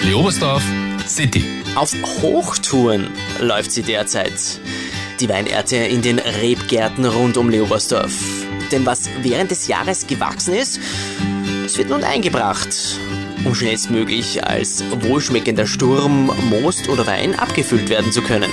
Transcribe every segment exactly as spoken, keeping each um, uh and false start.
Leobersdorf City. Auf Hochtouren läuft sie derzeit, die Weinernte in den Rebgärten rund um Leobersdorf. Denn was während des Jahres gewachsen ist, es wird nun eingebracht, um schnellstmöglich als wohlschmeckender Sturm, Most oder Wein abgefüllt werden zu können.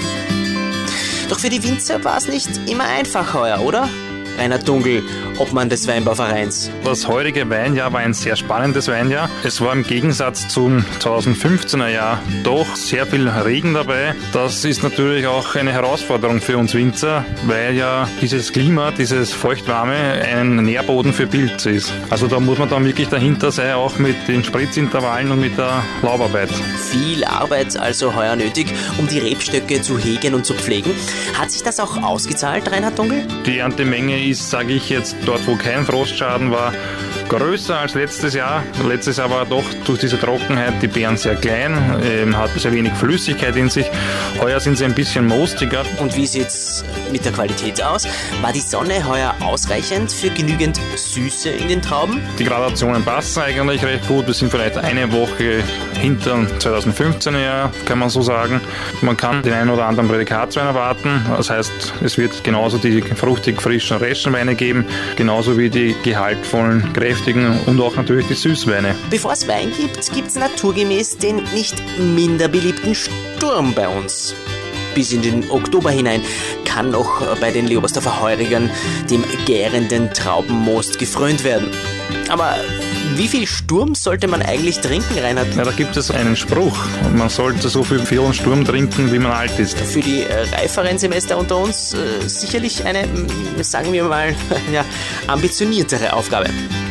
Doch für die Winzer war es nicht immer einfach heuer, oder? Reinhard Dungl, Obmann des Weinbauvereins. Das heurige Weinjahr war ein sehr spannendes Weinjahr. Es war im Gegensatz zum zweitausendfünfzehner Jahr doch sehr viel Regen dabei. Das ist natürlich auch eine Herausforderung für uns Winzer, weil ja dieses Klima, dieses Feuchtwarme ein Nährboden für Pilze ist. Also da muss man dann wirklich dahinter sein, auch mit den Spritzintervallen und mit der Laubarbeit. Viel Arbeit also heuer nötig, um die Rebstöcke zu hegen und zu pflegen. Hat sich das auch ausgezahlt, Reinhard Dungl? Die Erntemenge ist, sage ich jetzt, dort wo kein Frostschaden war, größer als letztes Jahr. Letztes Jahr war doch durch diese Trockenheit die Beeren sehr klein, ähm, hatten sehr wenig Flüssigkeit in sich. Heuer sind sie ein bisschen moostiger. Und wie sieht's mit der Qualität aus? War die Sonne heuer ausreichend für genügend Süße in den Trauben? Die Gradationen passen eigentlich recht gut. Wir sind vielleicht eine Woche hinter dem zweitausendfünfzehner Jahr, kann man so sagen. Man kann den einen oder anderen Prädikatswein erwarten. Das heißt, es wird genauso die fruchtig frischen Reschenweine geben, genauso wie die gehaltvollen, kräftigen und auch natürlich die Süßweine. Bevor es Wein gibt, gibt's naturgemäß den nicht minder beliebten Sturm bei uns. Bis in den Oktober hinein kann noch bei den Leobersdorfer Heurigern dem gärenden Traubenmost gefrönt werden. Aber wie viel Sturm sollte man eigentlich trinken, Reinhard? Ja, da gibt es einen Spruch. Man sollte so viel Vier- und Sturm trinken, wie man alt ist. Für die äh, reiferen Semester unter uns äh, sicherlich eine, äh, sagen wir mal, ja, ambitioniertere Aufgabe.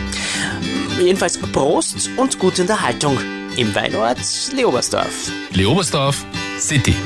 Jedenfalls Prost und gute Unterhaltung im Weinort Leobersdorf. Leobersdorf City.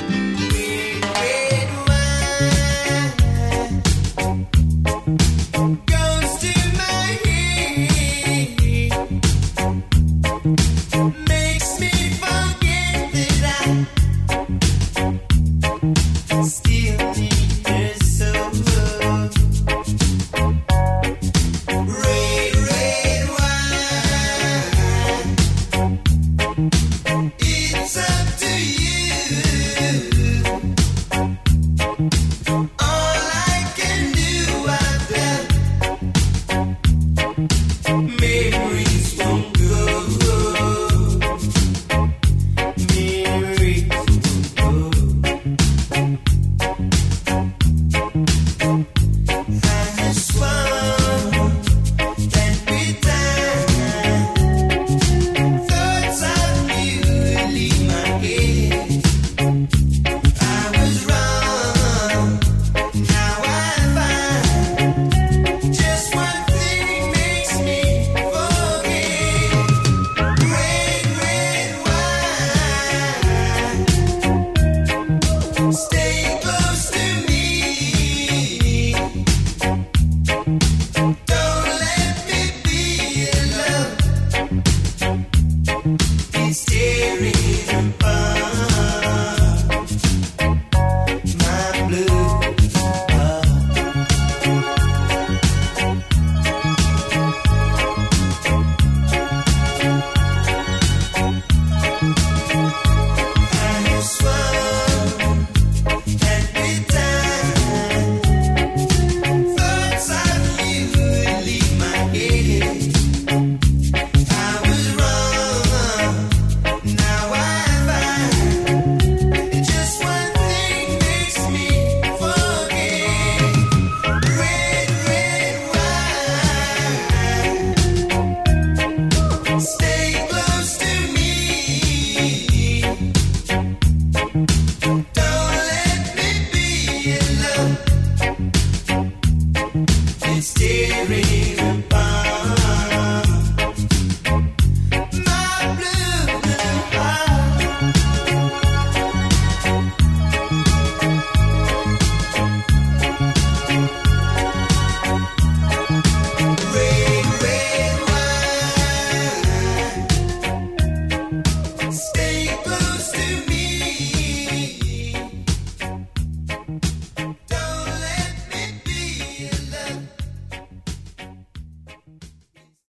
Stay